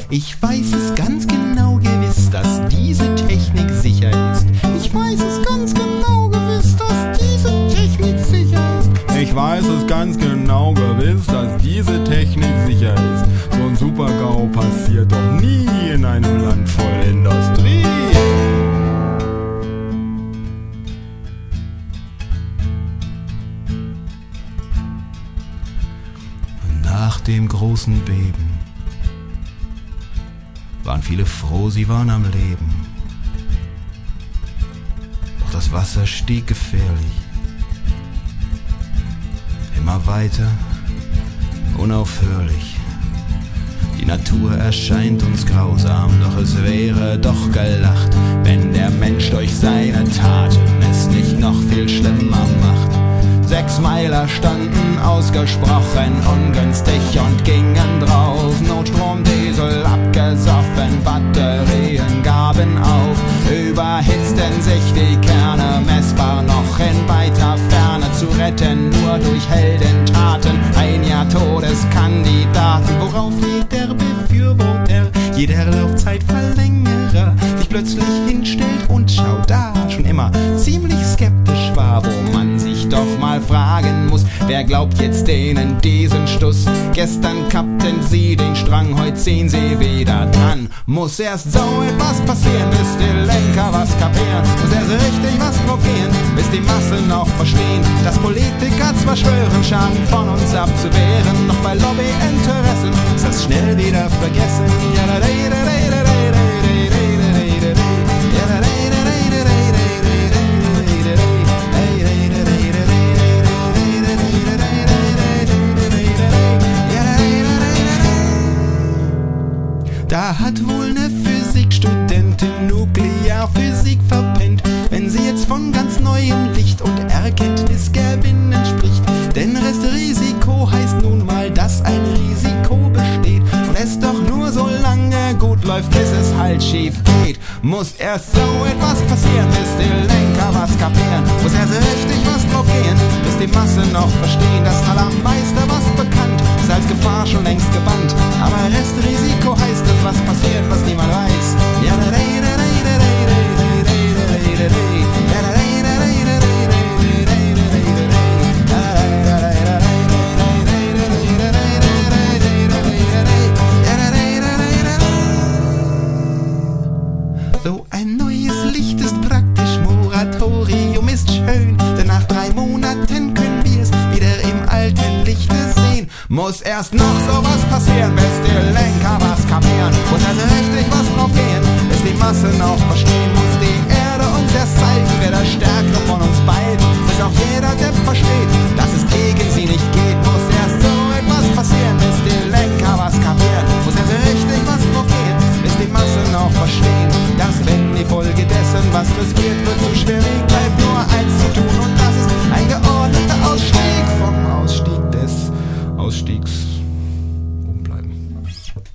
Ich weiß es ganz genau gewiss, dass diese Technik sicher ist. Ich weiß es ganz genau gewiss, dass diese Technik sicher ist. Ich weiß es ganz genau gewiss, dass diese Technik sicher ist. So ein Super-GAU passiert doch nie in einem Land voll Industrie. Nach dem großen Beben waren viele froh, sie waren am Leben. Doch das Wasser stieg gefährlich, immer weiter, unaufhörlich. Die Natur erscheint uns grausam, doch es wäre doch gelacht, wenn der Mensch durch seine Taten es nicht noch viel schlimmer macht. 6 Meiler standen ausgesprochen ungünstig und gingen drauf. Notstrom, Diesel, abgesoffen, Batterien gaben auf. Überhitzten sich die Kerne, messbar noch in weiter Ferne zu retten, nur durch Heldentaten. Ein Jahr Todeskandidaten, worauf jeder Befürworter, jeder Laufzeitverlängerer sich plötzlich hinstellt und schaut da, schon immer ziemlich skeptisch war, wo man sich doch mal fragen muss, wer glaubt jetzt denen diesen Stuss? Gestern kappten sie den Strang, heute ziehen sie wieder dran. Muss erst so etwas passieren, bis die Lenker was kapieren. Muss erst richtig was drauf gehen, bis die Massen auch verstehen, dass Politiker zwar schwören, Schaden von uns abzuwehren, doch bei Lobbyinteressen ist das schnell wieder vergessen. Da hat wohl ne Physikstudentin Nuklearphysik verpennt, wenn sie jetzt von ganz neuem Licht und Erkenntnisgewinnen spricht. Denn Restrisiko heißt nun mal, dass ein Risiko besteht und es doch nur so lange gut läuft, bis es halt schief geht. Muss erst so etwas passieren, bis die Lenker was kapieren. Muss erst richtig was drauf gehen, bis die Massen noch verstehen, dass allermeiste was bekannt ist als Gefahr schon längst gebannt. Aber Restrisiko heißt es, was passiert, was niemand weiß. So ein neues Licht ist praktisch, Moratorium ist schön, denn nach 3 Monaten können wir es wieder im alten Lichte sehen. Muss erst noch sowas passieren, bis die Lenker was kapieren. Muss erst richtig was drauf gehen, bis die Massen auch verstehen. Muss die Erde uns erst zeigen, wer da stärker